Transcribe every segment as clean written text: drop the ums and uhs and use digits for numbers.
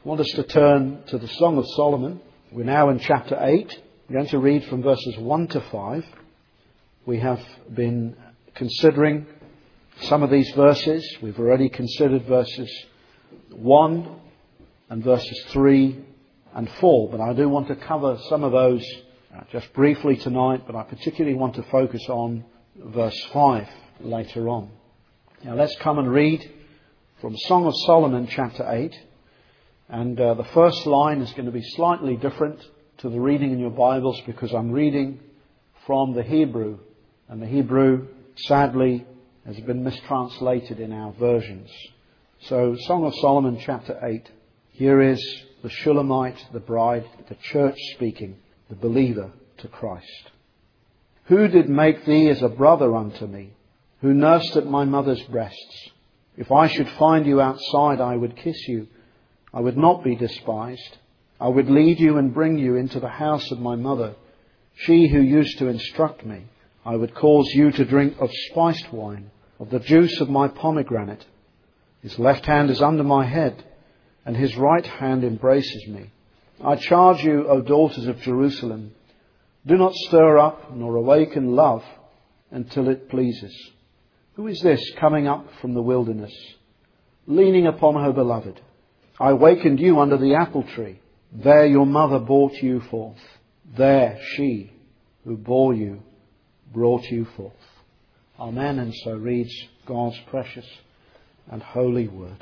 I want us to turn to the Song of Solomon. We're now in chapter 8. I'm going to read from verses 1 to 5. We have been considering some of these verses. We've already considered verses 1 and verses 3 and 4. But I do want to cover some of those just briefly tonight. But I particularly want to focus on verse 5 later on. Now let's come and read from Song of Solomon chapter 8. And the first line is going to be slightly different to the reading in your Bibles because I'm reading from the Hebrew. And the Hebrew, sadly, has been mistranslated in our versions. So, Song of Solomon chapter 8. Here is the Shulamite, the bride, the church speaking, the believer to Christ. Who did make thee as a brother unto me, who nursed at my mother's breasts? If I should find you outside, I would kiss you. I would not be despised. I would lead you and bring you into the house of my mother, she who used to instruct me. I would cause you to drink of spiced wine, of the juice of my pomegranate. His left hand is under my head, and his right hand embraces me. I charge you, O daughters of Jerusalem, do not stir up nor awaken love until it pleases. Who is this coming up from the wilderness, leaning upon her beloved? I wakened you under the apple tree. There your mother brought you forth. There she who bore you brought you forth. Amen. And so reads God's precious and holy word.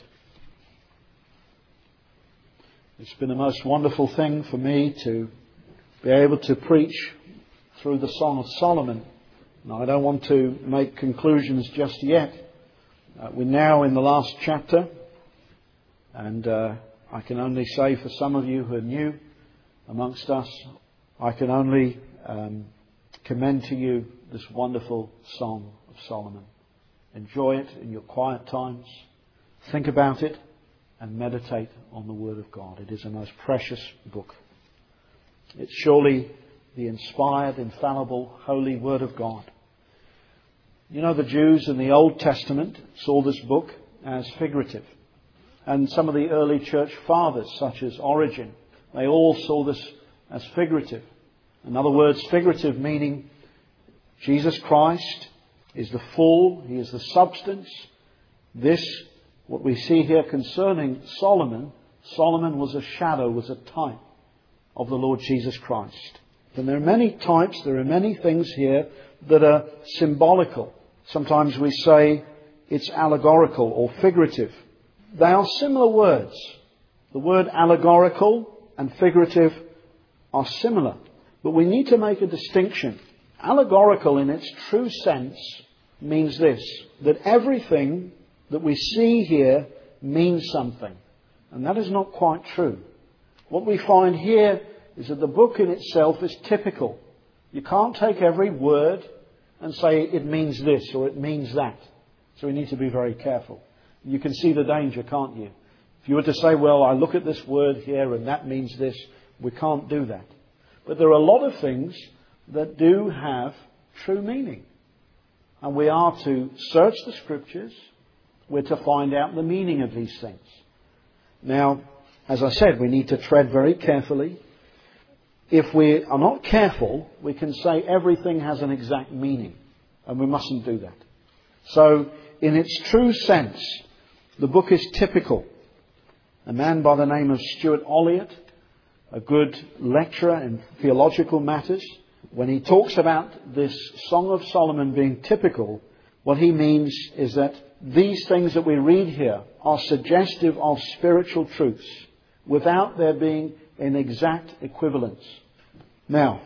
It's been a most wonderful thing for me to be able to preach through the Song of Solomon. Now, I don't want to make conclusions just yet. We're now in the last chapter. And I can only say for some of you who are new amongst us, I can only commend to you this wonderful Song of Solomon. Enjoy it in your quiet times. Think about it and meditate on the Word of God. It is a most precious book. It's surely the inspired, infallible, holy Word of God. You know, the Jews in the Old Testament saw this book as figurative. And some of the early church fathers, such as Origen, they all saw this as figurative. In other words, figurative meaning Jesus Christ is the full, He is the substance. This, what we see here concerning Solomon, Solomon was a shadow, was a type of the Lord Jesus Christ. And there are many types, there are many things here that are symbolical. Sometimes we say it's allegorical or figurative. They are similar words. The word allegorical and figurative are similar. But we need to make a distinction. Allegorical in its true sense means this, that everything that we see here means something. And that is not quite true. What we find here is that the book in itself is typical. You can't take every word and say it means this or it means that. So we need to be very careful. You can see the danger, can't you? If you were to say, well, I look at this word here and that means this, we can't do that. But there are a lot of things that do have true meaning. And we are to search the Scriptures. We're to find out the meaning of these things. Now, as I said, we need to tread very carefully. If we are not careful, we can say everything has an exact meaning. And we mustn't do that. So, in its true sense, the book is typical. A man by the name of Stuart Olliott, a good lecturer in theological matters, when he talks about this Song of Solomon being typical, what he means is that these things that we read here are suggestive of spiritual truths without there being an exact equivalence. Now,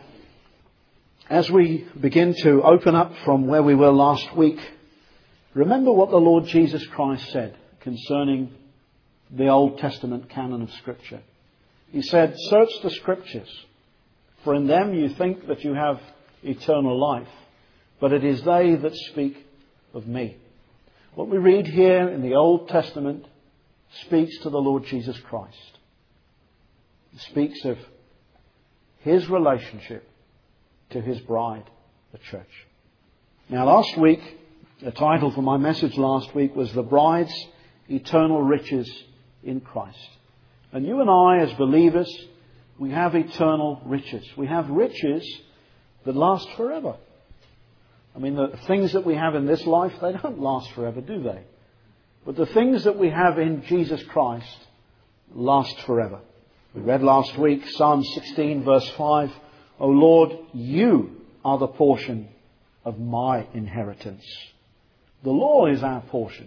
as we begin to open up from where we were last week, remember what the Lord Jesus Christ said concerning the Old Testament canon of Scripture. He said, search the Scriptures, for in them you think that you have eternal life, but it is they that speak of me. What we read here in the Old Testament speaks to the Lord Jesus Christ. It speaks of His relationship to His bride, the church. Now last week, the title for my message last week was The Bride's Eternal Riches in Christ. And you and I, as believers, we have eternal riches. We have riches that last forever. I mean, the things that we have in this life, they don't last forever, do they? But the things that we have in Jesus Christ last forever. We read last week, Psalm 16, verse 5, O Lord, you are the portion of my inheritance. The Lord is our portion.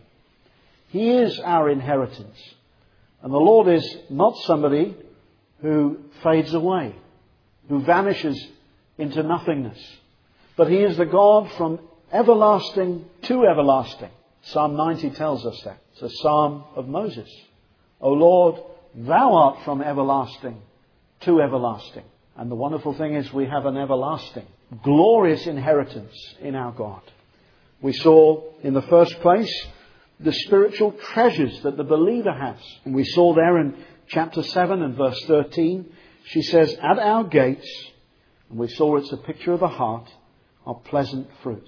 He is our inheritance. And the Lord is not somebody who fades away, who vanishes into nothingness. But He is the God from everlasting to everlasting. Psalm 90 tells us that. It's a psalm of Moses. O Lord, Thou art from everlasting to everlasting. And the wonderful thing is we have an everlasting, glorious inheritance in our God. We saw in the first place the spiritual treasures that the believer has. And we saw there in chapter 7 and verse 13, she says, at our gates, and we saw it's a picture of the heart, are pleasant fruits.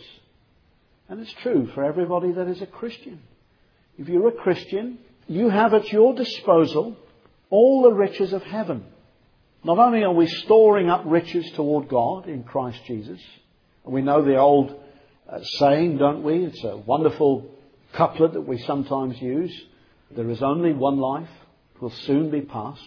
And it's true for everybody that is a Christian. If you're a Christian, you have at your disposal all the riches of heaven. Not only are we storing up riches toward God in Christ Jesus, and we know the old saying, don't we? It's a wonderful couplet that we sometimes use. There is only one life, it will soon be past.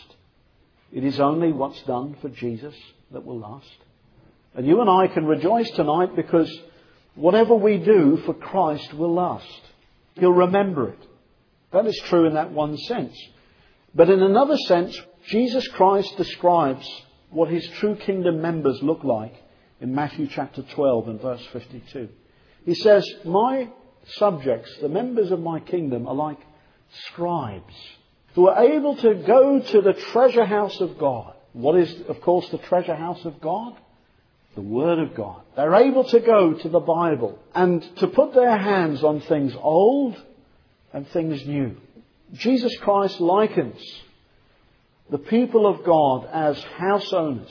It is only what's done for Jesus that will last. And you and I can rejoice tonight because whatever we do for Christ will last. He'll remember it. That is true in that one sense. But in another sense, Jesus Christ describes what His true kingdom members look like in Matthew chapter 12 and verse 52. He says, my subjects, the members of my kingdom, are like scribes who are able to go to the treasure house of God. What is, of course, the treasure house of God? The Word of God. They're able to go to the Bible and to put their hands on things old and things new. Jesus Christ likens the people of God as house owners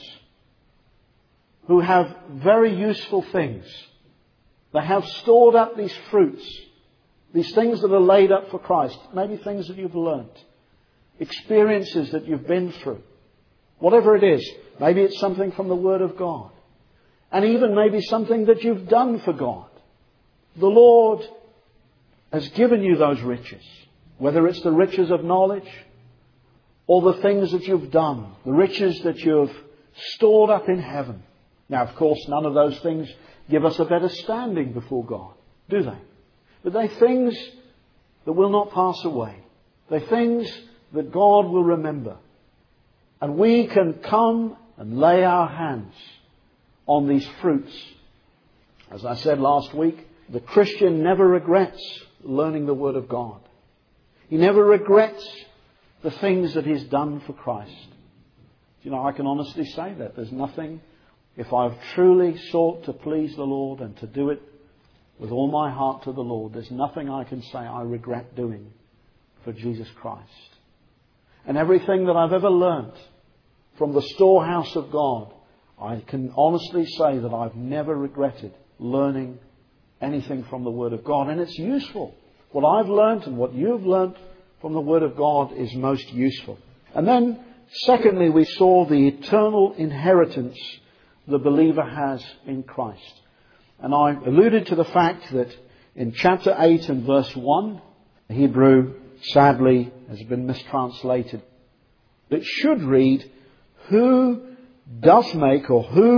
who have very useful things. They have stored up these fruits, these things that are laid up for Christ, maybe things that you've learnt, experiences that you've been through, whatever it is. Maybe it's something from the Word of God, and even maybe something that you've done for God. The Lord has given you those riches, whether it's the riches of knowledge or the things that you've done, the riches that you've stored up in heaven. Now, of course, none of those things give us a better standing before God, do they? But they're things that will not pass away. They're things that God will remember. And we can come and lay our hands on these fruits. As I said last week, the Christian never regrets learning the Word of God. He never regrets the things that He's done for Christ. You know, I can honestly say that. There's nothing, if I've truly sought to please the Lord and to do it with all my heart to the Lord, there's nothing I can say I regret doing for Jesus Christ. And everything that I've ever learnt from the storehouse of God, I can honestly say that I've never regretted learning anything from the Word of God. And it's useful. What I've learnt and what you've learnt from the Word of God is most useful. And then, secondly, we saw the eternal inheritance the believer has in Christ. And I alluded to the fact that in chapter 8 and verse 1, the Hebrew, sadly, has been mistranslated. It should read, who does make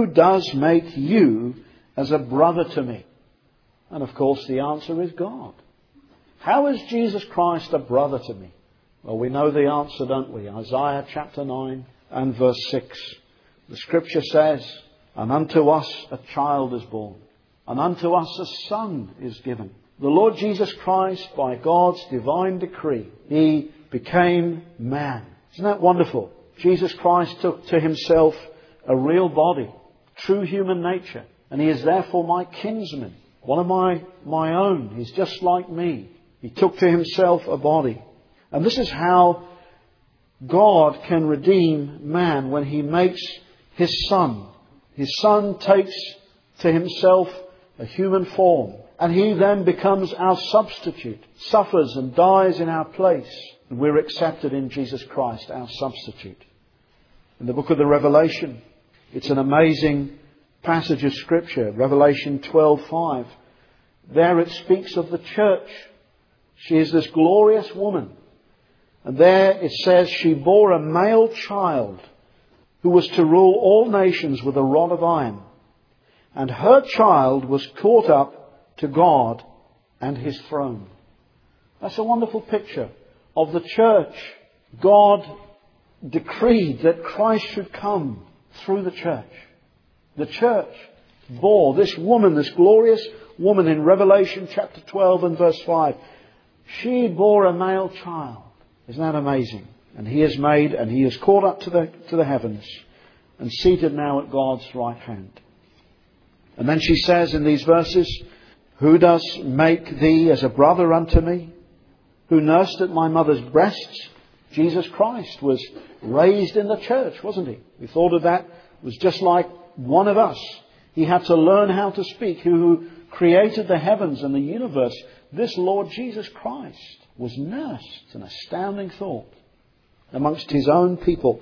you as a brother to me? And of course the answer is God. How is Jesus Christ a brother to me? Well, we know the answer, don't we? Isaiah chapter 9 and verse 6. The Scripture says, and unto us a child is born, and unto us a son is given. The Lord Jesus Christ, by God's divine decree, He became man. Isn't that wonderful? Jesus Christ took to Himself a real body, true human nature, and He is therefore my kinsman, one of my own. He's just like me. He took to Himself a body. And this is how God can redeem man when He makes His Son. His Son takes to Himself a human form And He then becomes our substitute, suffers and dies in our place. And we're accepted in Jesus Christ, our substitute. In the book of the Revelation, it's an amazing passage of Scripture, Revelation 12:5. There it speaks of the church. She is this glorious woman. And there it says she bore a male child who was to rule all nations with a rod of iron. And her child was caught up to God and His throne. That's a wonderful picture of the church. God decreed that Christ should come through the church. The church bore this woman, this glorious woman in Revelation chapter 12 and verse 5. She bore a male child. Isn't that amazing? And He is made and He is caught up to the heavens and seated now at God's right hand. And then she says in these verses, who does make thee as a brother unto me? Who nursed at my mother's breasts? Jesus Christ was raised in the church, wasn't He? We thought of that. It was just like one of us. He had to learn how to speak. Who created the heavens and the universe? This Lord Jesus Christ was nursed. It's an astounding thought. Amongst His own people.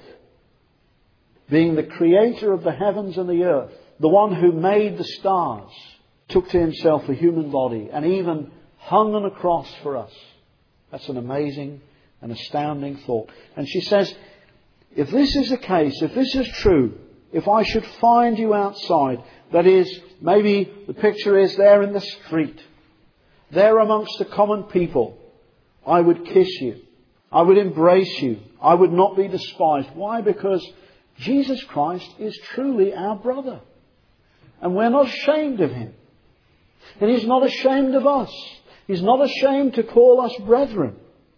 Being the creator of the heavens and the earth. The one who made the stars. Took to Himself a human body. And even hung on a cross for us. That's an amazing and astounding thought. And she says, if this is the case, if this is true, if I should find you outside, that is, maybe the picture is there in the street, there amongst the common people, I would kiss you. I would embrace you. I would not be despised. Why? Because Jesus Christ is truly our brother. And we're not ashamed of Him. And He's not ashamed of us. He's not ashamed to call us brethren.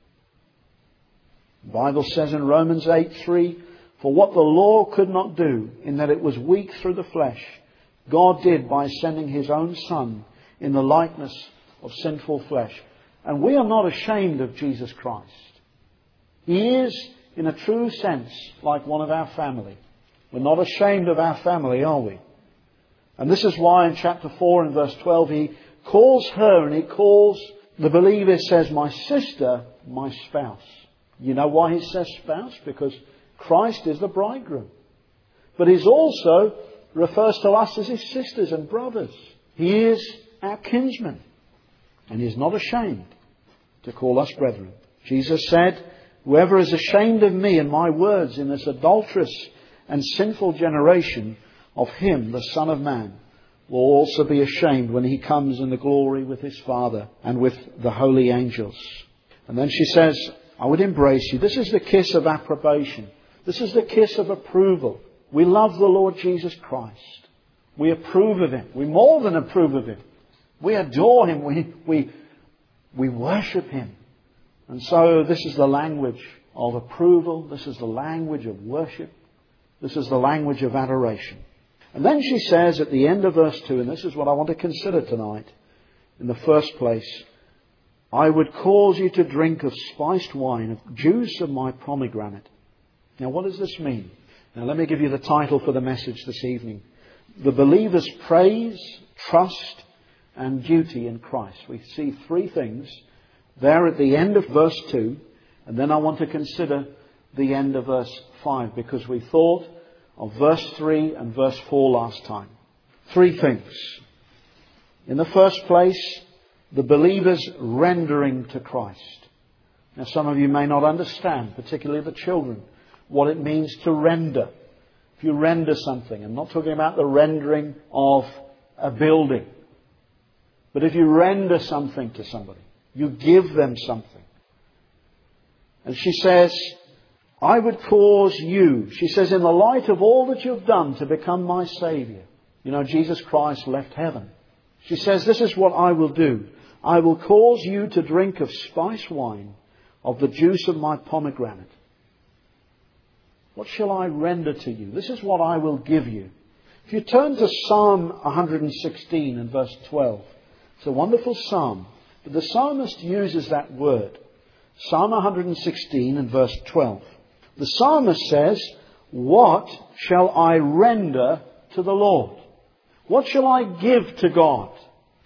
The Bible says in Romans 8:3, for what the law could not do, in that it was weak through the flesh, God did by sending His own Son in the likeness of sinful flesh. And we are not ashamed of Jesus Christ. He is, in a true sense, like one of our family. We're not ashamed of our family, are we? And this is why in chapter 4 and verse 12 He calls her and He calls the believer, says, my sister, my spouse. You know why He says spouse? Because Christ is the bridegroom. But He also refers to us as His sisters and brothers. He is our kinsman. And He is not ashamed to call us brethren. Jesus said, whoever is ashamed of me and my words in this adulterous and sinful generation, of him, the Son of Man, will also be ashamed when He comes in the glory with His Father and with the holy angels. And then she says, I would embrace you. This is the kiss of approbation. This is the kiss of approval. We love the Lord Jesus Christ. We approve of Him. We more than approve of Him. We adore Him. We worship Him. And so this is the language of approval. This is the language of worship. This is the language of adoration. And then she says at the end of verse 2, and this is what I want to consider tonight. In the first place, I would cause you to drink of spiced wine, of juice of my pomegranate. Now what does this mean? Now let me give you the title for the message this evening. The believer's praise, trust and duty in Christ. We see three things there at the end of verse 2. And then I want to consider the end of verse 5, because we thought of verse 3 and verse 4 last time. Three things. In the first place, the believer's rendering to Christ. Now some of you may not understand, particularly the children, what it means to render. If you render something, I'm not talking about the rendering of a building, but if you render something to somebody, you give them something. And she says, I would cause you, she says, in the light of all that you've done, to become my Saviour. You know, Jesus Christ left heaven. She says, this is what I will do. I will cause you to drink of spiced wine, of the juice of my pomegranate. What shall I render to you? This is what I will give you. If you turn to Psalm 116 and verse 12, it's a wonderful psalm. But the psalmist uses that word. Psalm 116 and verse 12. The psalmist says, what shall I render to the Lord? What shall I give to God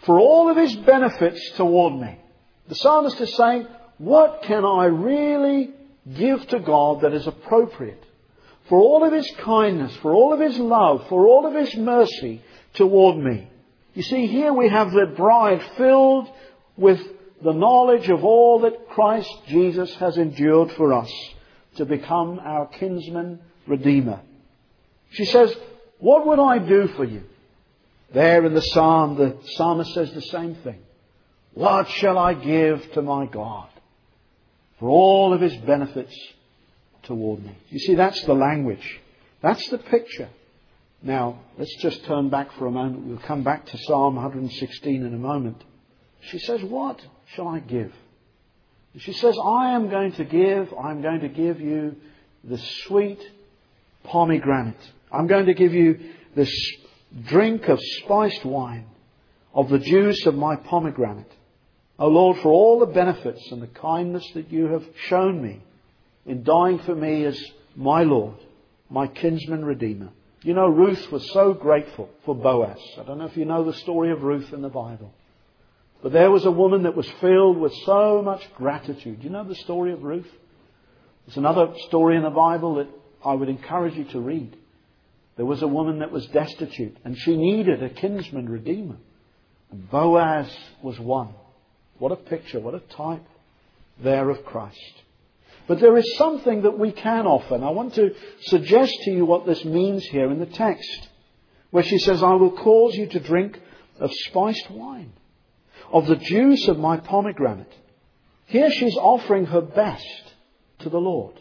for all of His benefits toward me. The psalmist is saying, what can I really give to God that is appropriate for all of His kindness, for all of His love, for all of His mercy toward me? You see, here we have the bride filled with the knowledge of all that Christ Jesus has endured for us to become our kinsman redeemer. She says, what would I do for you? There in the psalm, the psalmist says the same thing. What shall I give to my God for all of His benefits toward me? You see, that's the language. That's the picture. Now, let's just turn back for a moment. We'll come back to Psalm 116 in a moment. She says, what shall I give? And she says, I'm going to give you the sweet pomegranate. I'm going to give you this drink of spiced wine, of the juice of my pomegranate. O Lord, for all the benefits and the kindness that you have shown me in dying for me as my Lord, my kinsman redeemer. You know, Ruth was so grateful for Boaz. I don't know if you know the story of Ruth in the Bible. But there was a woman that was filled with so much gratitude. You know the story of Ruth? There's another story in the Bible that I would encourage you to read. There was a woman that was destitute and she needed a kinsman redeemer. And Boaz was one. What a picture, what a type there of Christ. But there is something that we can offer. And I want to suggest to you what this means here in the text. Where she says, I will cause you to drink of spiced wine, of the juice of my pomegranate. Here she's offering her best to the Lord.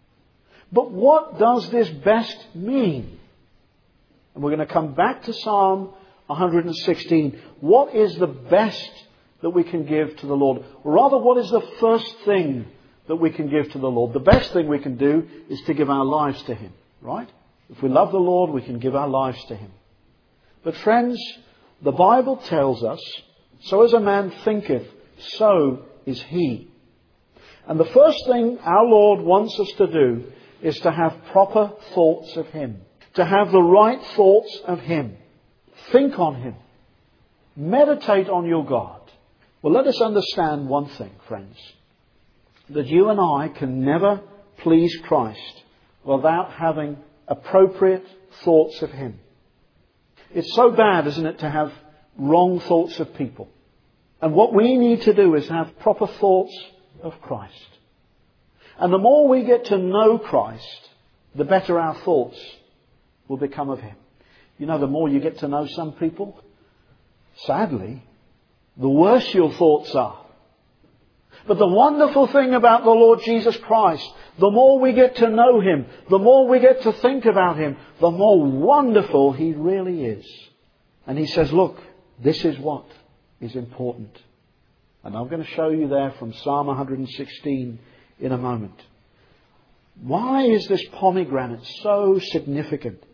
But what does this best mean? And we're going to come back to Psalm 116. What is the best that we can give to the Lord? Or rather, what is the first thing that we can give to the Lord? The best thing we can do is to give our lives to Him, right? If we love the Lord, we can give our lives to Him. But friends, the Bible tells us, so as a man thinketh, so is he. And the first thing our Lord wants us to do is to have proper thoughts of Him. To have the right thoughts of Him. Think on Him. Meditate on your God. Well, let us understand one thing, friends. That you and I can never please Christ without having appropriate thoughts of Him. It's so bad, isn't it, to have wrong thoughts of people. And what we need to do is have proper thoughts of Christ. And the more we get to know Christ, the better our thoughts will become of Him. You know, the more you get to know some people, sadly, the worse your thoughts are. But the wonderful thing about the Lord Jesus Christ, the more we get to know Him, the more we get to think about Him, the more wonderful He really is. And He says, look, this is what is important. And I'm going to show you there from Psalm 116 in a moment. Why is this pomegranate so significant?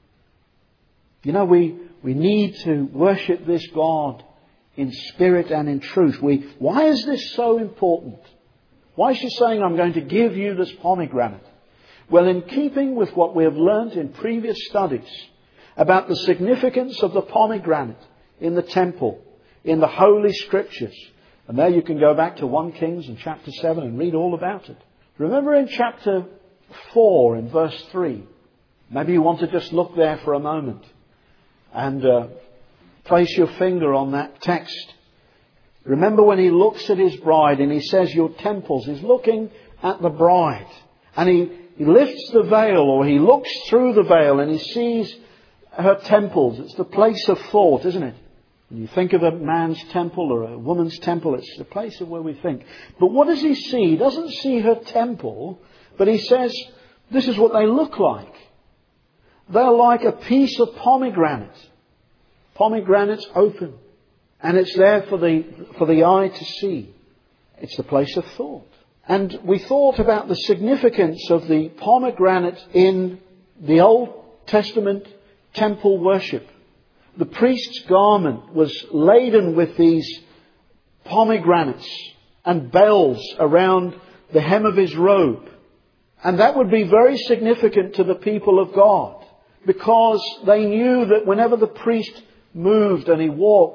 You know, we need to worship this God in spirit and in truth. Why is this so important? Why is she saying, I'm going to give you this pomegranate? Well, in keeping with what we have learned in previous studies about the significance of the pomegranate in the temple, in the Holy Scriptures. And there you can go back to 1 Kings in chapter 7 and read all about it. Remember in chapter 4 in verse 3. Maybe you want to just look there for a moment and place your finger on that text. Remember when he looks at his bride and he says, your temples. He's looking at the bride. And he lifts the veil, or he looks through the veil and he sees her temples. It's the place of thought, isn't it? When you think of a man's temple or a woman's temple, it's the place of where we think. But what does he see? He doesn't see her temple, but he says, this is what they look like. They're like a piece of pomegranate. Pomegranate's open. And it's there for the eye to see. It's the place of thought. And we thought about the significance of the pomegranate in the Old Testament temple worship. The priest's garment was laden with these pomegranates and bells around the hem of his robe. And that would be very significant to the people of God, because they knew that whenever the priest moved and he walked,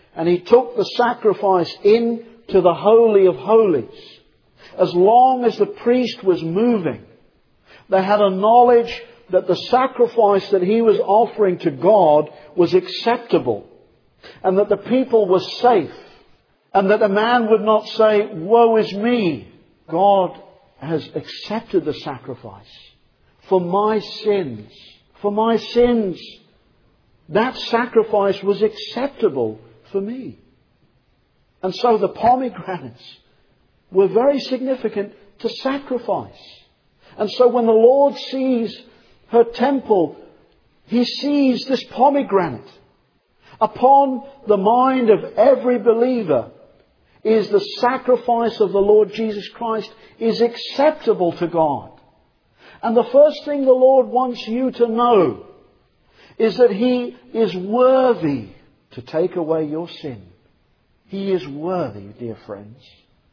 and he took the sacrifice into the Holy of Holies, as long as the priest was moving, they had a knowledge that the sacrifice that he was offering to God was acceptable, and that the people were safe, and that a man would not say, "Woe is me." God has accepted the sacrifice for my sins. For my sins. That sacrifice was acceptable for me. And so the pomegranates were very significant to sacrifice. And so when the Lord sees her temple, He sees this pomegranate. Upon the mind of every believer is the sacrifice of the Lord Jesus Christ is acceptable to God. And the first thing the Lord wants you to know is that He is worthy to take away your sin. He is worthy, dear friends.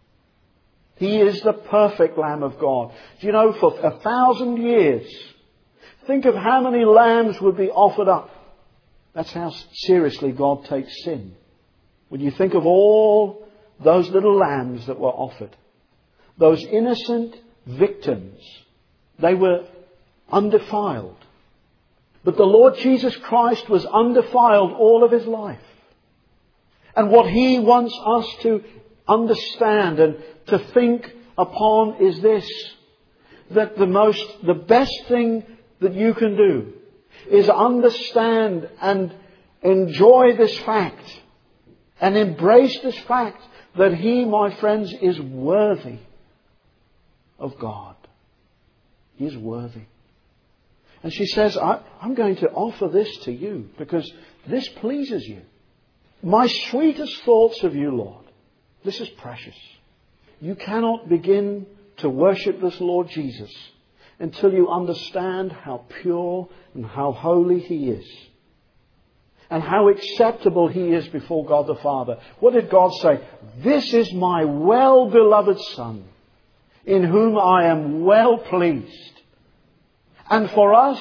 He is the perfect Lamb of God. Do you know, for 1,000 years, think of how many lambs would be offered up. That's how seriously God takes sin. When you think of all those little lambs that were offered, those innocent victims, they were undefiled. But the Lord Jesus Christ was undefiled all of His life. And what He wants us to understand and to think upon is this, that the best thing that you can do is understand and enjoy this fact and embrace this fact that He, my friends, is worthy of God. He is worthy. And she says, I'm going to offer this to you because this pleases you. My sweetest thoughts of you, Lord. This is precious. You cannot begin to worship this Lord Jesus until you understand how pure and how holy He is. And how acceptable He is before God the Father. What did God say? This is my well-beloved Son, in whom I am well pleased. And for us,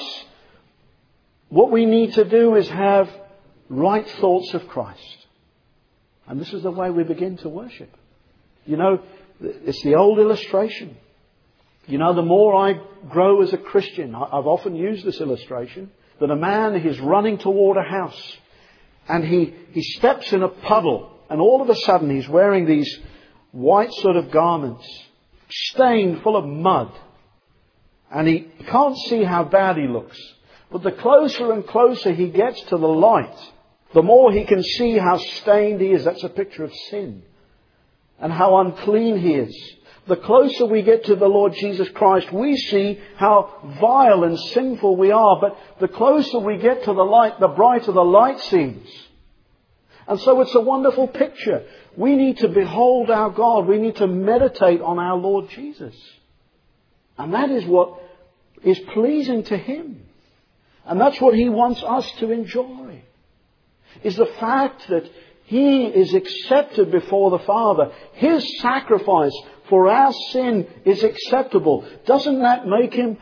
what we need to do is have right thoughts of Christ. And this is the way we begin to worship. You know, it's the old illustration. You know, the more I grow as a Christian, I've often used this illustration, that a man is running toward a house and he steps in a puddle, and all of a sudden he's wearing these white sort of garments, stained full of mud. And he can't see how bad he looks. But the closer and closer he gets to the light, the more he can see how stained he is. That's a picture of sin. And how unclean he is. The closer we get to the Lord Jesus Christ, we see how vile and sinful we are. But the closer we get to the light, the brighter the light seems. And so it's a wonderful picture. We need to behold our God. We need to meditate on our Lord Jesus. And that is what is pleasing to Him. And that's what He wants us to enjoy. Is the fact that He is accepted before the Father. His sacrifice for our sin is acceptable. Doesn't that make Him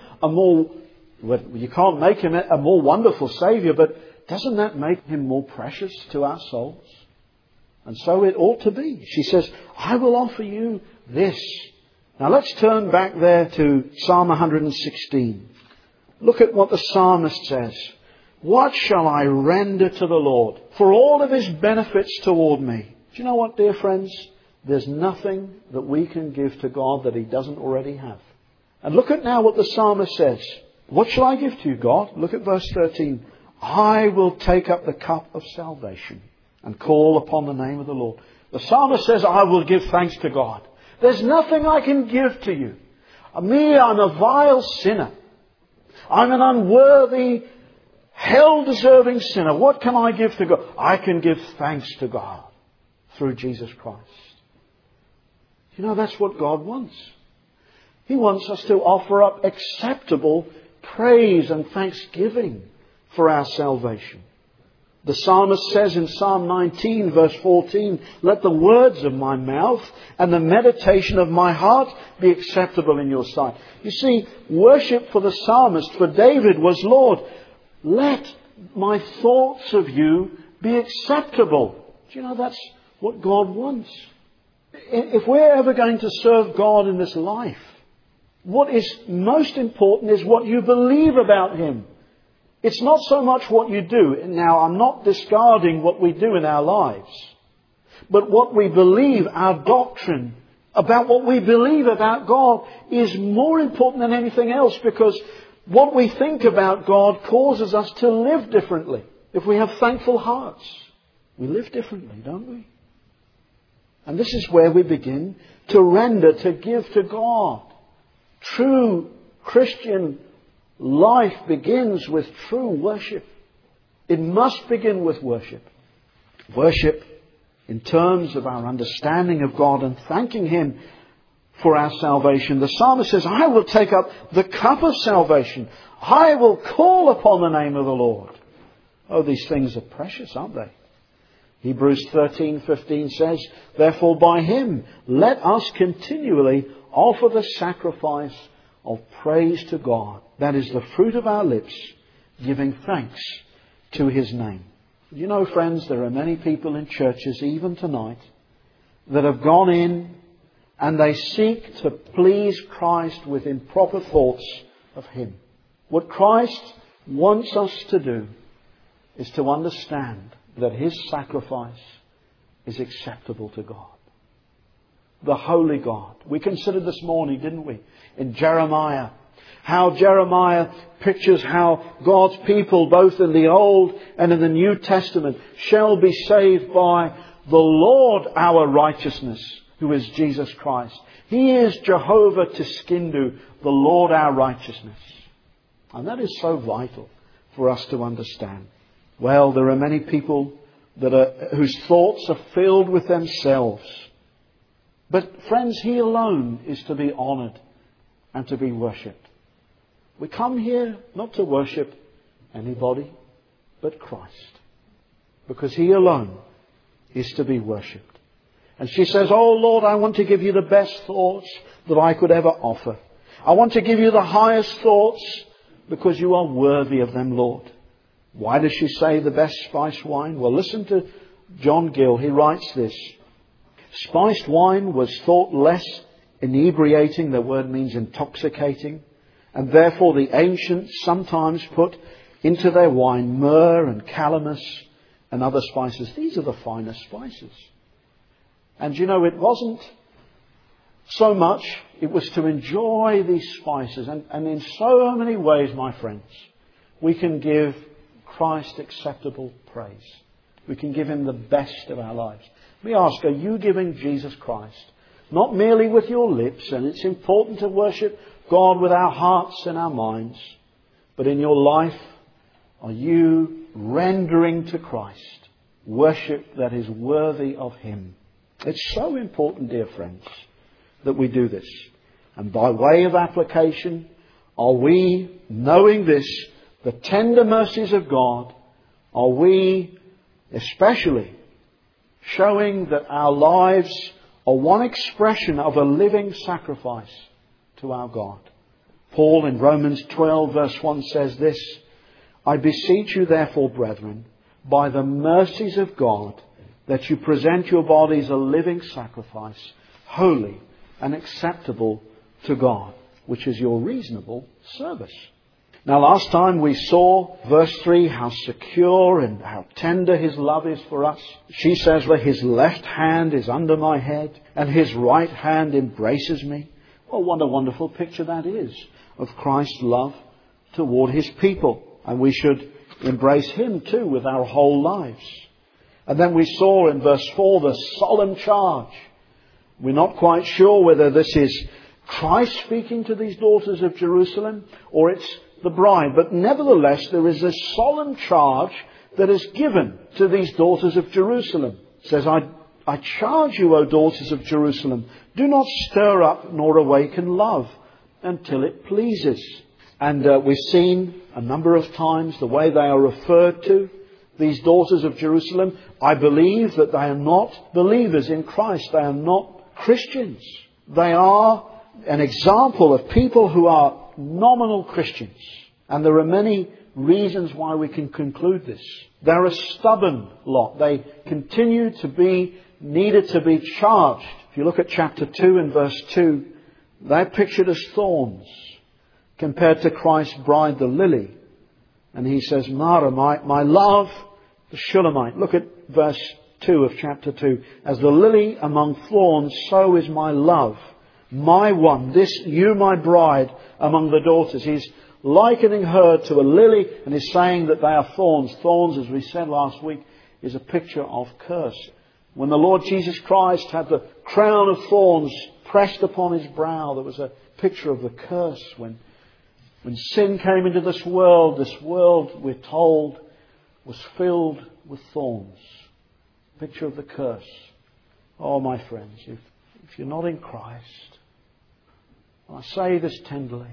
you can't make Him a more wonderful Saviour, but doesn't that make Him more precious to our souls? And so it ought to be. She says, I will offer you this. Now let's turn back there to Psalm 116. Look at what the psalmist says. What shall I render to the Lord for all of His benefits toward me? Do you know what, dear friends? There's nothing that we can give to God that He doesn't already have. And look at now what the psalmist says. What shall I give to you, God? Look at verse 13. I will take up the cup of salvation and call upon the name of the Lord. The psalmist says, I will give thanks to God. There's nothing I can give to you. Me, I'm a vile sinner. I'm an unworthy, hell-deserving sinner. What can I give to God? I can give thanks to God through Jesus Christ. You know, that's what God wants. He wants us to offer up acceptable praise and thanksgiving for our salvation. The psalmist says in Psalm 19 verse 14, let the words of my mouth and the meditation of my heart be acceptable in your sight. You see, worship for the psalmist, for David, was, Lord, let my thoughts of you be acceptable. Do you know that's what God wants? If we're ever going to serve God in this life, what is most important is what you believe about Him. It's not so much what you do. Now, I'm not discarding what we do in our lives. But what we believe, our doctrine about what we believe about God is more important than anything else, because what we think about God causes us to live differently. If we have thankful hearts, we live differently, don't we? And this is where we begin to render, to give to God. True Christian life begins with true worship. It must begin with worship. Worship in terms of our understanding of God and thanking Him for our salvation. The psalmist says, I will take up the cup of salvation. I will call upon the name of the Lord. Oh, these things are precious, aren't they? Hebrews 13:15 says, therefore by Him let us continually offer the sacrifice of praise to God. That is the fruit of our lips, giving thanks to His name. You know, friends, there are many people in churches, even tonight, that have gone in and they seek to please Christ with improper thoughts of Him. What Christ wants us to do is to understand that His sacrifice is acceptable to God. The holy God. We considered this morning, didn't we, in Jeremiah, how Jeremiah pictures how God's people, both in the Old and in the New Testament, shall be saved by the Lord our righteousness, who is Jesus Christ. He is Jehovah Tskinu, the Lord our righteousness. And that is so vital for us to understand. Well, there are many people whose thoughts are filled with themselves. But friends, He alone is to be honoured and to be worshipped. We come here not to worship anybody but Christ, because He alone is to be worshipped. And she says, oh Lord, I want to give You the best thoughts that I could ever offer. I want to give You the highest thoughts because You are worthy of them, Lord. Why does she say the best spiced wine? Well, listen to John Gill. He writes this. Spiced wine was thought less inebriating. The word means intoxicating. And therefore the ancients sometimes put into their wine myrrh and calamus and other spices. These are the finest spices. And you know, it wasn't so much, it was to enjoy these spices. And in so many ways, my friends, we can give Christ acceptable praise. We can give Him the best of our lives. We ask, are you giving Jesus Christ? Not merely with your lips, and it's important to worship God with our hearts and our minds, but in your life, are you rendering to Christ worship that is worthy of Him? It's so important, dear friends, that we do this. And by way of application, are we, knowing this, the tender mercies of God, are we especially showing that our lives are one expression of a living sacrifice to our God? Paul in Romans 12 verse 1 says this, I beseech you therefore, brethren, by the mercies of God, that you present your bodies a living sacrifice, holy and acceptable to God, which is your reasonable service. Now, last time we saw, verse 3, how secure and how tender His love is for us. She says that His left hand is under my head and His right hand embraces me. Well, what a wonderful picture that is of Christ's love toward His people. And we should embrace Him too with our whole lives. And then we saw in verse 4 the solemn charge. We're not quite sure whether this is Christ speaking to these daughters of Jerusalem or it's the bride. But nevertheless, there is this solemn charge that is given to these daughters of Jerusalem. It says, I charge you, O daughters of Jerusalem, do not stir up nor awaken love until it pleases. And we've seen a number of times the way they are referred to, these daughters of Jerusalem. I believe that they are not believers in Christ. They are not Christians. They are an example of people who are nominal Christians. And there are many reasons why we can conclude this. They're a stubborn lot. They continue to be needed to be charged. If you look at chapter 2 and verse 2, they're pictured as thorns compared to Christ's bride, the lily. And he says, Mara, my love, the Shulamite. Look at verse 2 of chapter 2. As the lily among thorns, so is my love, my one. This, you, my bride, among the daughters. He's likening her to a lily, and he's saying that they are thorns. Thorns, as we said last week, is a picture of curse. When the Lord Jesus Christ had the crown of thorns pressed upon his brow, there was a picture of the curse. When sin came into this world, we're told, was filled with thorns. Picture of the curse. Oh, my friends, if you're not in Christ, I say this tenderly,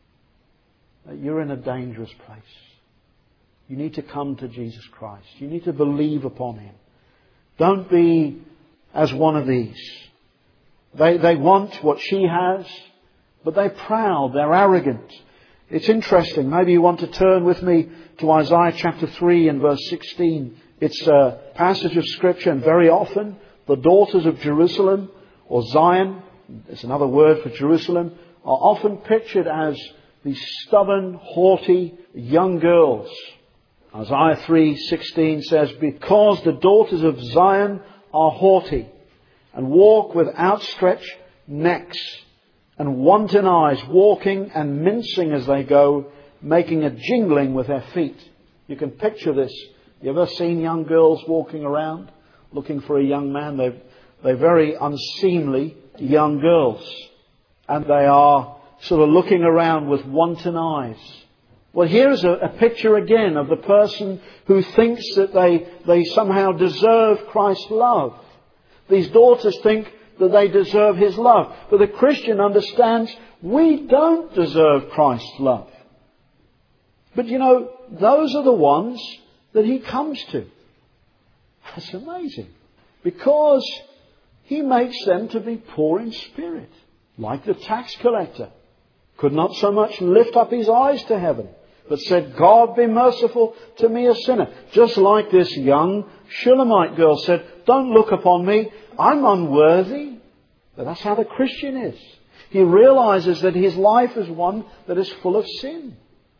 that you're in a dangerous place. You need to come to Jesus Christ. You need to believe upon Him. Don't be as one of these. They want what she has, but they're proud, they're arrogant. It's interesting. Maybe you want to turn with me to Isaiah chapter 3 and verse 16. It's a passage of Scripture, and very often the daughters of Jerusalem, or Zion, it's another word for Jerusalem, are often pictured as these stubborn, haughty young girls. Isaiah 3:16 says, because the daughters of Zion are haughty and walk with outstretched necks and wanton eyes, walking and mincing as they go, making a jingling with their feet. You can picture this. You ever seen young girls walking around looking for a young man? They're very unseemly young girls. And they are sort of looking around with wanton eyes. Well, here's a picture again of the person who thinks that they somehow deserve Christ's love. These daughters think that they deserve His love. But the Christian understands we don't deserve Christ's love. But you know, those are the ones that He comes to. That's amazing. Because He makes them to be poor in spirit. Like the tax collector. Could not so much lift up his eyes to heaven, but said, God be merciful to me a sinner. Just like this young Shulamite girl said, don't look upon me, I'm unworthy. But that's how the Christian is. He realizes that his life is one that is full of sin.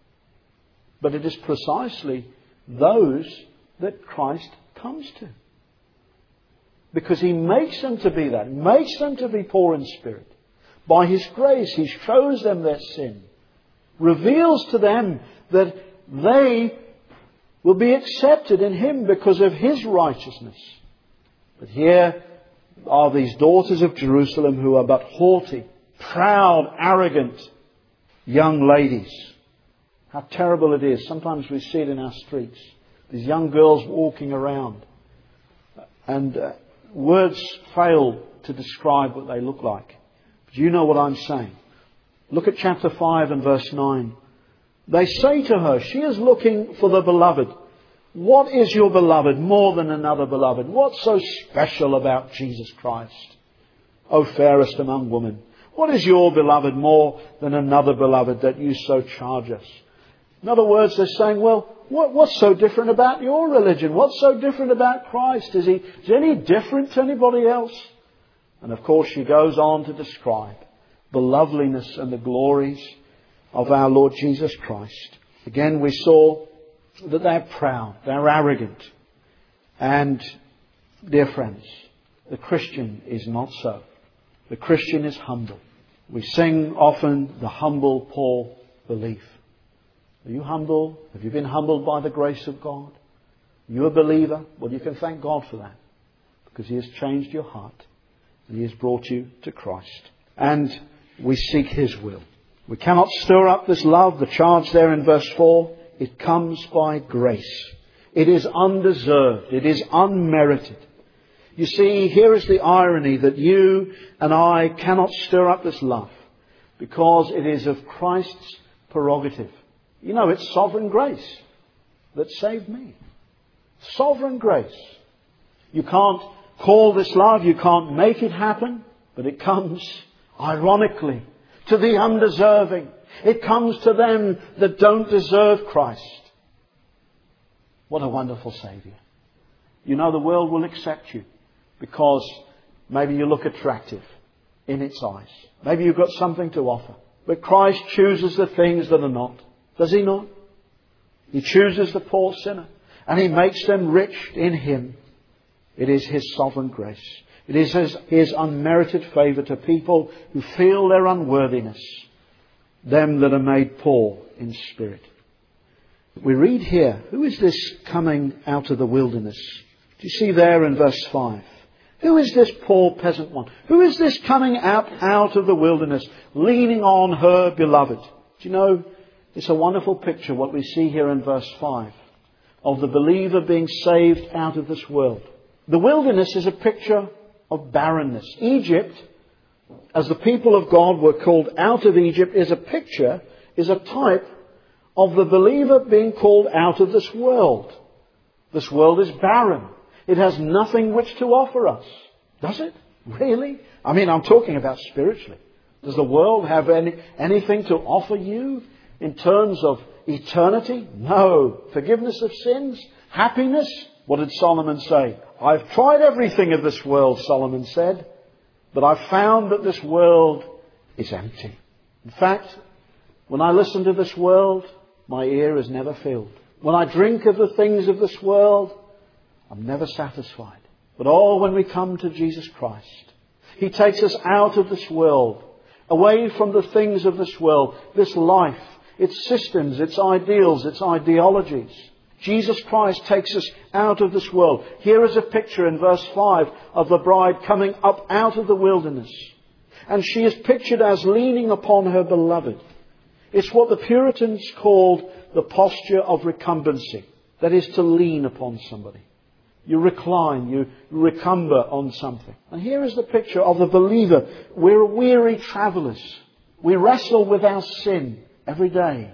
But it is precisely those that Christ comes to. Because He makes them to be that. Makes them to be poor in spirit. By His grace, He shows them their sin. Reveals to them that they will be accepted in Him because of His righteousness. But here are these daughters of Jerusalem who are but haughty, proud, arrogant young ladies. How terrible it is. Sometimes we see it in our streets. These young girls walking around. And words fail to describe what they look like. But you know what I'm saying. Look at chapter 5 and verse 9. They say to her, she is looking for the beloved. What is your beloved more than another beloved? What's so special about Jesus Christ? O fairest among women, what is your beloved more than another beloved that you so charge us? In other words, they're saying, well, what's so different about your religion? What's so different about Christ? Is He any different to anybody else? And of course she goes on to describe the loveliness and the glories of our Lord Jesus Christ. Again, we saw that they're proud, they're arrogant. And, dear friends, the Christian is not so. The Christian is humble. We sing often the humble, poor belief. Are you humble? Have you been humbled by the grace of God? Are you a believer? Well, you can thank God for that. Because He has changed your heart. And He has brought you to Christ. And we seek His will. We cannot stir up this love. The charge there in verse 4, it comes by grace. It is undeserved. It is unmerited. You see, here is the irony that you and I cannot stir up this love. Because it is of Christ's prerogative. You know, it's sovereign grace that saved me. Sovereign grace. You can't call this love. You can't make it happen. But it comes, ironically, to the undeserving. It comes to them that don't deserve Christ. What a wonderful Saviour. You know the world will accept you because maybe you look attractive in its eyes. Maybe you've got something to offer. But Christ chooses the things that are not. Does He not? He chooses the poor sinner and He makes them rich in Him. It is His sovereign grace. It is His unmerited favour to people who feel their unworthiness, them that are made poor in spirit. We read here, who is this coming out of the wilderness? Do you see there in verse 5? Who is this poor peasant one? Who is this coming out of the wilderness, leaning on her beloved? Do you know, it's a wonderful picture what we see here in verse 5 of the believer being saved out of this world. The wilderness is a picture of barrenness. Egypt, as the people of God were called out of Egypt, is a picture, is a type of the believer being called out of this world. This world is barren. It has nothing which to offer us. Does it? Really? I mean, I'm talking about spiritually. Does the world have anything to offer you in terms of eternity? No. Forgiveness of sins? Happiness? What did Solomon say? I've tried everything of this world, Solomon said, but I've found that this world is empty. In fact, when I listen to this world, my ear is never filled. When I drink of the things of this world, I'm never satisfied. But when we come to Jesus Christ, He takes us out of this world, away from the things of this world, this life, its systems, its ideals, its ideologies. Jesus Christ takes us out of this world. Here is a picture in verse 5 of the bride coming up out of the wilderness. And she is pictured as leaning upon her beloved. It's what the Puritans called the posture of recumbency. That is to lean upon somebody. You recline, you recumber on something. And here is the picture of the believer. We're weary travellers. We wrestle with our sin every day.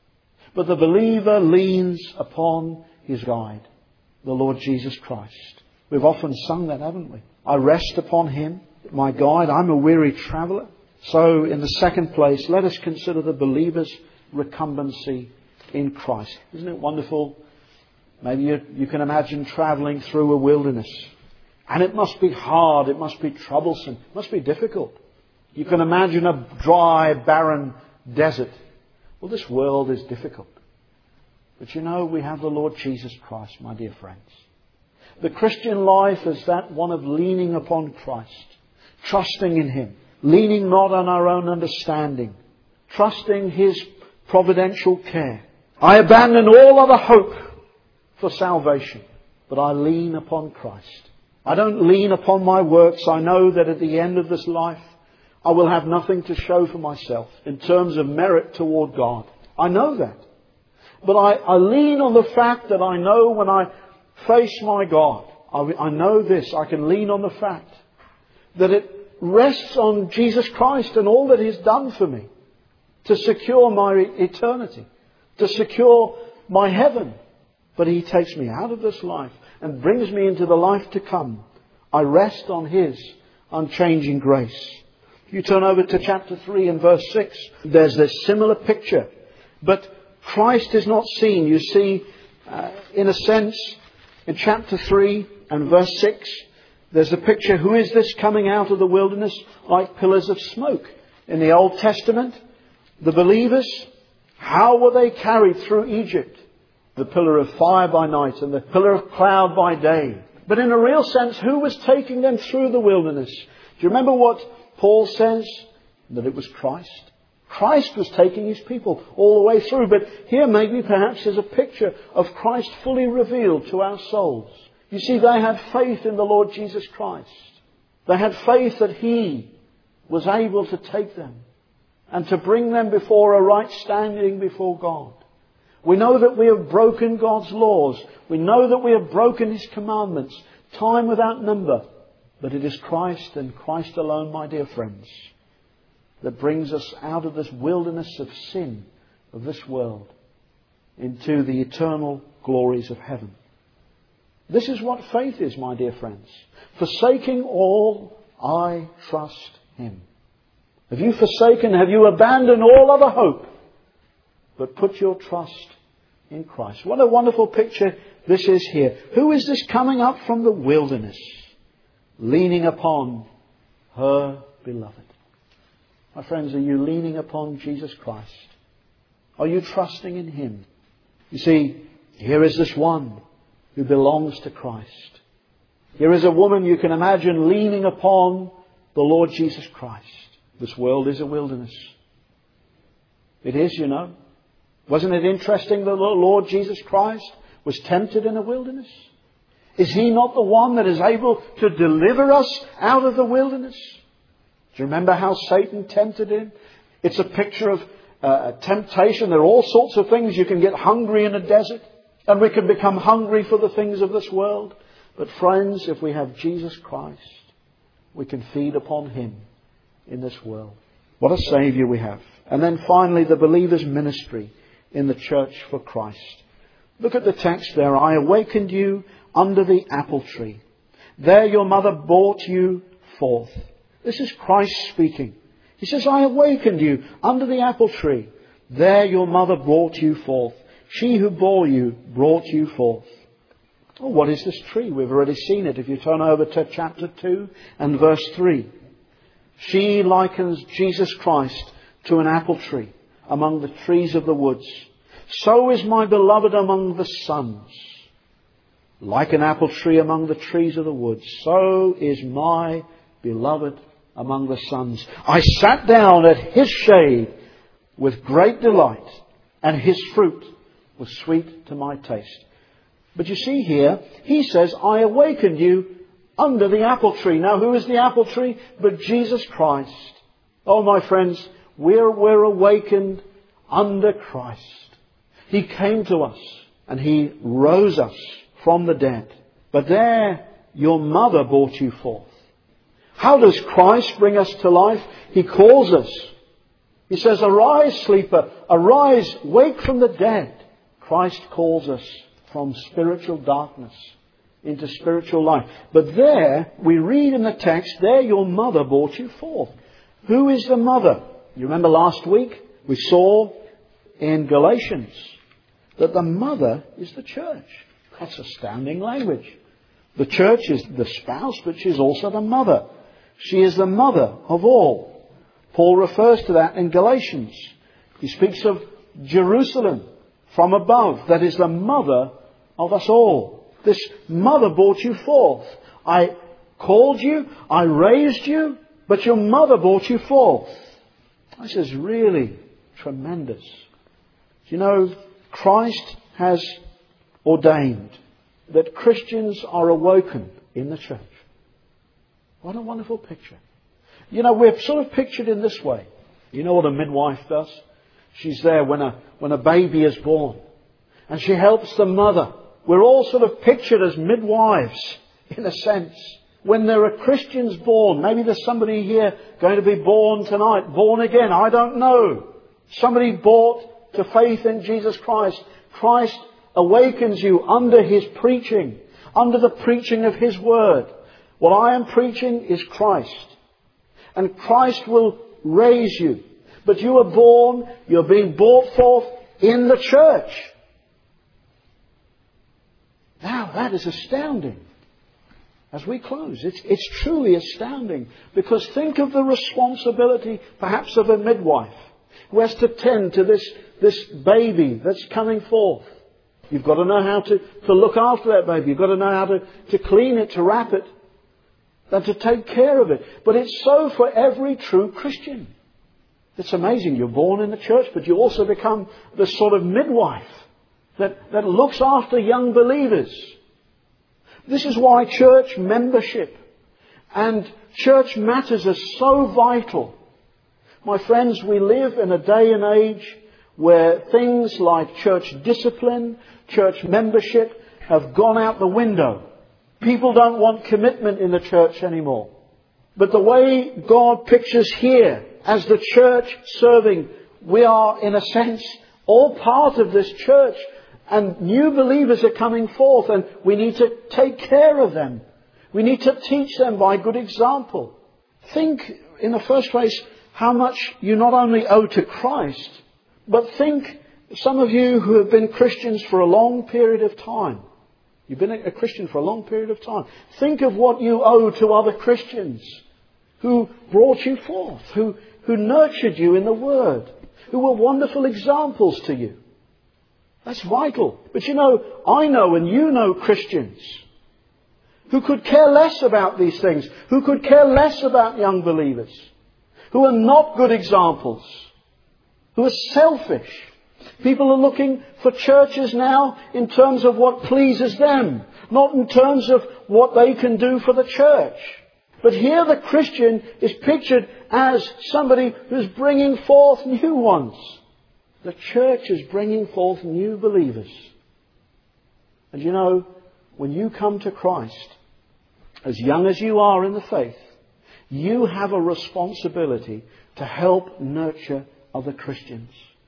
But the believer leans upon his guide, the Lord Jesus Christ. We've often sung that, haven't we? I rest upon Him, my guide. I'm a weary traveller. So in the second place, let us consider the believer's recumbency in Christ. Isn't it wonderful? Maybe you can imagine travelling through a wilderness. And it must be hard. It must be troublesome. It must be difficult. You can imagine a dry, barren desert. Well, this world is difficult. But you know, we have the Lord Jesus Christ, my dear friends. The Christian life is that one of leaning upon Christ. Trusting in Him. Leaning not on our own understanding. Trusting His providential care. I abandon all other hope for salvation, but I lean upon Christ. I don't lean upon my works. I know that at the end of this life, I will have nothing to show for myself in terms of merit toward God. I know that. But I lean on the fact that I know when I face my God, I know this, I can lean on the fact that it rests on Jesus Christ and all that He's done for me to secure my eternity, to secure my heaven. But He takes me out of this life and brings me into the life to come. I rest on His unchanging grace. If you turn over to chapter 3 and verse 6, there's this similar picture. But Christ is not seen. You see, in a sense, in chapter 3 and verse 6, there's a picture. Who is this coming out of the wilderness like pillars of smoke? In the Old Testament, the believers, how were they carried through Egypt? The pillar of fire by night and the pillar of cloud by day. But in a real sense, who was taking them through the wilderness? Do you remember what Paul says? That it was Christ. Christ was taking His people all the way through. But here maybe perhaps is a picture of Christ fully revealed to our souls. You see, they had faith in the Lord Jesus Christ. They had faith that He was able to take them and to bring them before a right standing before God. We know that we have broken God's laws. We know that we have broken His commandments, time without number. But it is Christ and Christ alone, my dear friends, that brings us out of this wilderness of sin of this world into the eternal glories of heaven. This is what faith is, my dear friends. Forsaking all, I trust Him. Have you forsaken, have you abandoned all other hope, but put your trust in Christ. What a wonderful picture this is here. Who is this coming up from the wilderness, leaning upon her beloved? My friends, are you leaning upon Jesus Christ? Are you trusting in Him? You see, here is this one who belongs to Christ. Here is a woman you can imagine leaning upon the Lord Jesus Christ. This world is a wilderness. It is, you know. Wasn't it interesting that the Lord Jesus Christ was tempted in a wilderness? Is He not the one that is able to deliver us out of the wilderness? Do you remember how Satan tempted Him? It's a picture of temptation. There are all sorts of things. You can get hungry in a desert, and we can become hungry for the things of this world. But friends, if we have Jesus Christ, we can feed upon Him in this world. What a Saviour we have. And then finally, the believer's ministry in the church for Christ. Look at the text there. I awakened you under the apple tree. There your mother brought you forth. This is Christ speaking. He says, I awakened you under the apple tree. There your mother brought you forth. She who bore you brought you forth. Oh, what is this tree? We've already seen it. If you turn over to chapter 2 and verse 3. She likens Jesus Christ to an apple tree among the trees of the woods. So is my beloved among the sons. Like an apple tree among the trees of the woods, so is my beloved among the sons. I sat down at His shade with great delight, and His fruit was sweet to my taste. But you see here, He says, I awakened you under the apple tree. Now, who is the apple tree? But Jesus Christ. Oh, my friends, we're awakened under Christ. He came to us and He rose us from the dead. But there, your mother brought you forth. How does Christ bring us to life? He calls us. He says, arise, sleeper, arise, wake from the dead. Christ calls us from spiritual darkness into spiritual life. But there, we read in the text, there your mother brought you forth. Who is the mother? You remember last week we saw in Galatians that the mother is the church. That's astounding language. The church is the spouse, but she's also the mother. She is the mother of all. Paul refers to that in Galatians. He speaks of Jerusalem from above. That is the mother of us all. This mother brought you forth. I called you, I raised you, but your mother brought you forth. This is really tremendous. You know, Christ has ordained that Christians are awoken in the church. What a wonderful picture. You know, we're sort of pictured in this way. You know what a midwife does? She's there when a baby is born. And she helps the mother. We're all sort of pictured as midwives, in a sense. When there are Christians born, maybe there's somebody here going to be born tonight, born again, I don't know. Somebody brought to faith in Jesus Christ. Christ awakens you under His preaching, under the preaching of His Word. What I am preaching is Christ. And Christ will raise you. But you are born, you're being brought forth in the church. Now that is astounding. As we close, it's truly astounding. Because think of the responsibility perhaps of a midwife who has to tend to this baby that's coming forth. You've got to know how to look after that baby. You've got to know how to clean it, to wrap it, and to take care of it. But it's so for every true Christian. It's amazing. You're born in the church, but you also become this sort of midwife that looks after young believers. This is why church membership and church matters are so vital. My friends, we live in a day and age where things like church discipline, church membership have gone out the window. People don't want commitment in the church anymore. But the way God pictures here as the church serving, we are in a sense all part of this church. And new believers are coming forth and we need to take care of them. We need to teach them by good example. Think in the first place how much you not only owe to Christ, but think Some of you who have been Christians for a long period of time, you've been a Christian for a long period of time, think of what you owe to other Christians who brought you forth, who nurtured you in the Word, who were wonderful examples to you. That's vital. But you know, I know and you know Christians who could care less about these things, who could care less about young believers, who are not good examples, who are selfish. People are looking for churches now in terms of what pleases them, not in terms of what they can do for the church. But here the Christian is pictured as somebody who's bringing forth new ones. The church is bringing forth new believers. And you know, when you come to Christ, as young as you are in the faith, you have a responsibility to help nurture other Christians.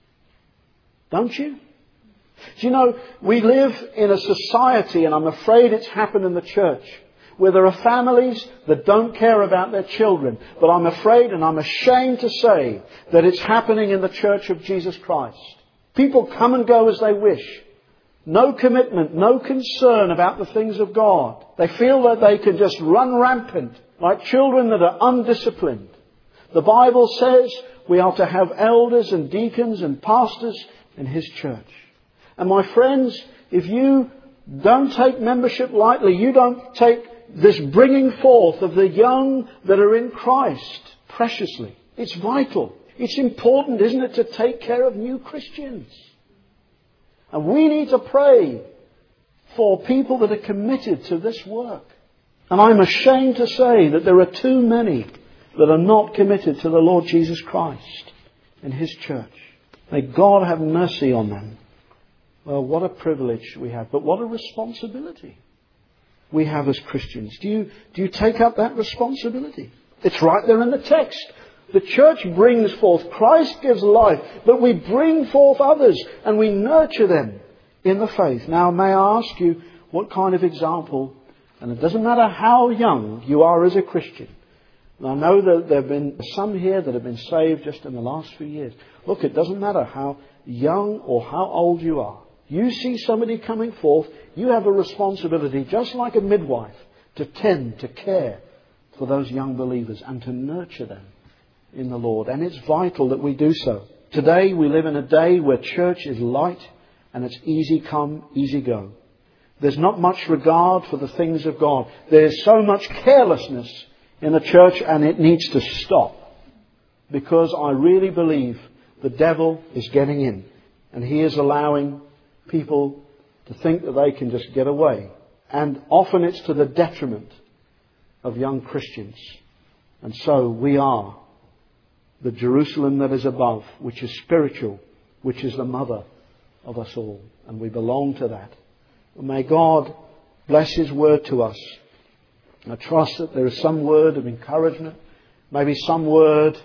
Don't you? Do you know, we live in a society, and I'm afraid it's happened in the church, where there are families that don't care about their children. But I'm afraid and I'm ashamed to say that it's happening in the Church of Jesus Christ. People come and go as they wish. No commitment, no concern about the things of God. They feel that they can just run rampant like children that are undisciplined. The Bible says we are to have elders and deacons and pastors in His church. And my friends, if you don't take membership lightly, you don't take this bringing forth of the young that are in Christ preciously. It's vital. It's important, isn't it, to take care of new Christians. And we need to pray for people that are committed to this work. And I'm ashamed to say that there are too many that are not committed to the Lord Jesus Christ in His church. May God have mercy on them. Well, what a privilege we have, but what a responsibility we have as Christians. Do you take up that responsibility? It's right there in the text. The church brings forth, Christ gives life, but we bring forth others and we nurture them in the faith. Now, may I ask you, what kind of example, and it doesn't matter how young you are as a Christian. And I know that there have been some here that have been saved just in the last few years. Look, it doesn't matter how young or how old you are. You see somebody coming forth, you have a responsibility, just like a midwife, to tend, to care for those young believers and to nurture them in the Lord. And it's vital that we do so. Today we live in a day where church is light and it's easy come, easy go. There's not much regard for the things of God. There's so much carelessness in the church, and it needs to stop. Because I really believe the devil is getting in and he is allowing people to think that they can just get away. And often it's to the detriment of young Christians. And so we are the Jerusalem that is above, which is spiritual, which is the mother of us all. And we belong to that. And may God bless His word to us. I trust that there is some word of encouragement, maybe some word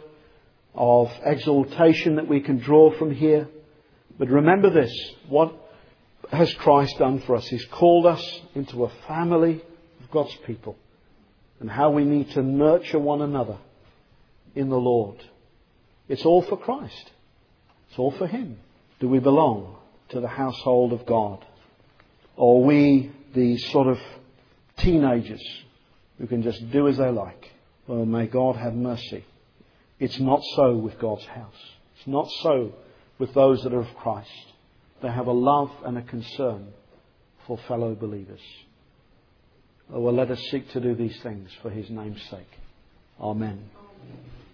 of exaltation that we can draw from here. But remember this, what has Christ done for us? He's called us into a family of God's people, and how we need to nurture one another in the Lord. It's all for Christ. It's all for Him. Do we belong to the household of God? Or are we these sort of teenagers who can just do as they like? Well, may God have mercy. It's not so with God's house. It's not so with those that are of Christ. They have a love and a concern for fellow believers. Oh, well, let us seek to do these things for His name's sake. Amen.